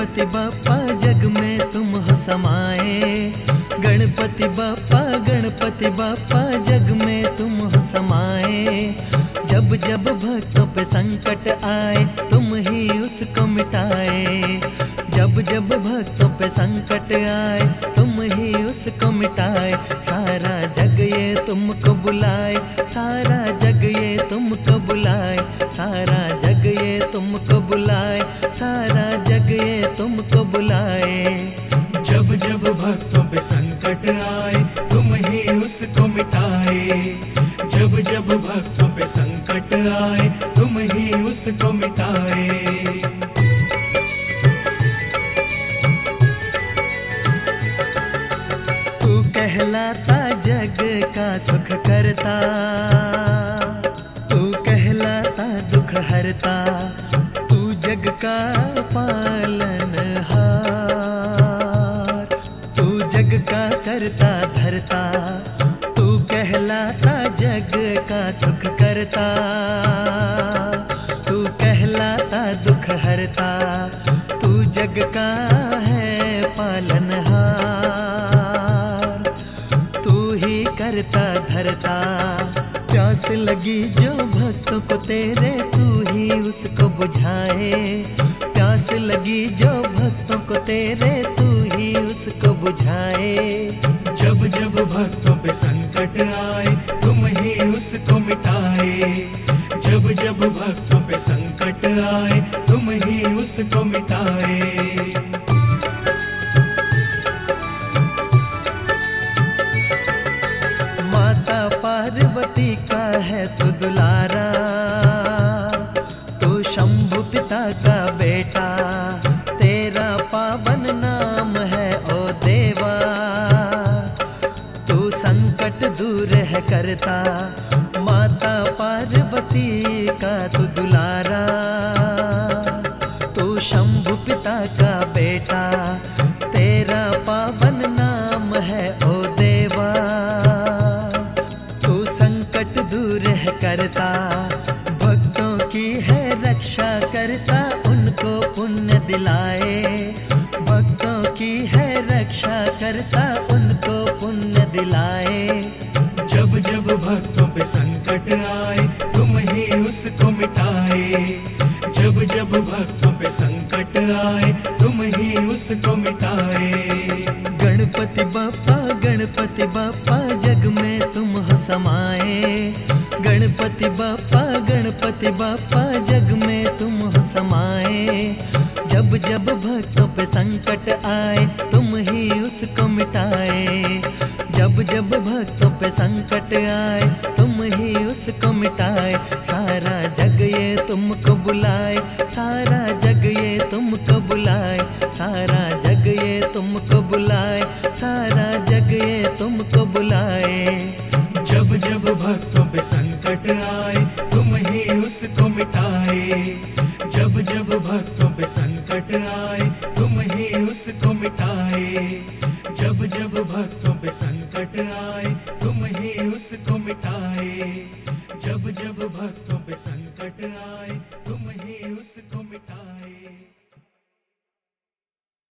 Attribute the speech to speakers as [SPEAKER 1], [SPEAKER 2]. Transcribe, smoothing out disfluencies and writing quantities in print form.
[SPEAKER 1] गणपति बाप्पा जग में तुम हो समाए। गणपति बाप्पा जग में तुम हो समाए। जब जब भक्तों पे संकट आए तुम ही उसको मिटाए। जब जब भक्तों पे संकट आए तुम ही उसको मिटाए। सारा जग ये तुमको बुलाए, सारा जग ये तुमको बुलाए, सारा जग ये तुमको बुलाए, सारा जग ये तुमको बुलाए।
[SPEAKER 2] जब जब भक्तों पे संकट आए तुम ही उसको मिटाए। जब जब भक्तों पे संकट आए तुम ही उसको मिटाए।
[SPEAKER 1] तू कहलाता जग का सुख करता, तू कहलाता दुख हरता, तू जग का पालनहार, तू जग का करता धरता। तू कहलाता जग का सुख करता, तू कहलाता दुख हरता, तू जग का है पालनहार, तू ही करता धरता। प्यास लगी जो भक्तों को तेरे तू ही उसको बुझाए। प्यास लगी जो भक्तों को तेरे तू ही उसको बुझाए।
[SPEAKER 2] जब जब भक्तों पे संकट आए तुम ही उसको मिटाए। जब जब भक्तों पे संकट आए तुम ही उसको मिटाए।
[SPEAKER 1] माता पार्वती का है तू दुलारा, तू शंभु पिता का बेटा, तेरा पावन नाम है ओ देवा। तू संकट दूर है करता, माता पार्वती का तू दुलारा, तू शंभु पिता का बेटा, तेरा पावन नाम है ओ देवा। तू संकट दूर है करता, भक्तों की है रक्षा करता, उनको पुण्य दिलाए। भक्तों की है रक्षा करता, उनको पुण्य दिलाए।
[SPEAKER 2] जब जब भक्तों पे संकट आए तुम ही उसको मिटाए। जब जब भक्तों पे संकट आए तुम ही उसको मिटाए।
[SPEAKER 1] गणपति बाप्पा जग में तुम हो समाए। गणपति बाप्पा जग में तुम हो समाए। जब जब भक्तों पे संकट आए तुम ही उसको मिटाए। जब जब भक्तों पे संकट आए तुम ही उसको मिटाए। सारा जग ये तुमको बुलाए, सारा जग ये तुमको बुलाए, सारा जग ये तुमको बुलाए, सारा जग ये तुमको बुलाए।
[SPEAKER 2] जब जब भक्तों पे संकट आए तुम ही उसको मिटाए। जब जब भक्तों पे संकट आए तुम ही उसको मिटाए। जब जब भक्तों पे संकट आए तुम ही उसको मिटाए। जब जब भक्तों पे संकट आए